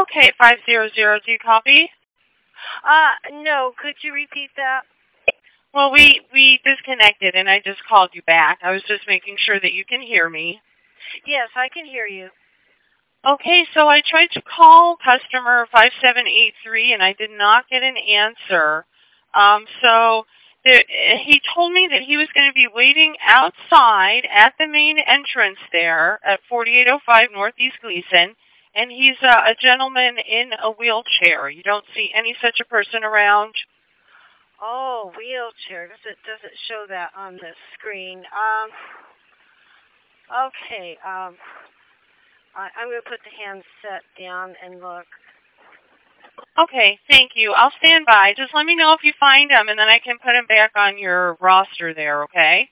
Okay, 500, do you copy? No, could you repeat that? Well, we disconnected and I just called you back. I was just making sure that you can hear me. Yes, I can hear you. Okay, so I tried to call customer 5783 and I did not get an answer. He told me that he was going to be waiting outside at the main entrance there at 4805 Northeast Gleason, and he's a gentleman in a wheelchair. You don't see any such a person around? Oh, wheelchair. Does it show that on the screen? Okay. I'm going to put the handset down and look. Okay, thank you. I'll stand by. Just let me know if you find him, and then I can put him back on your roster there, okay?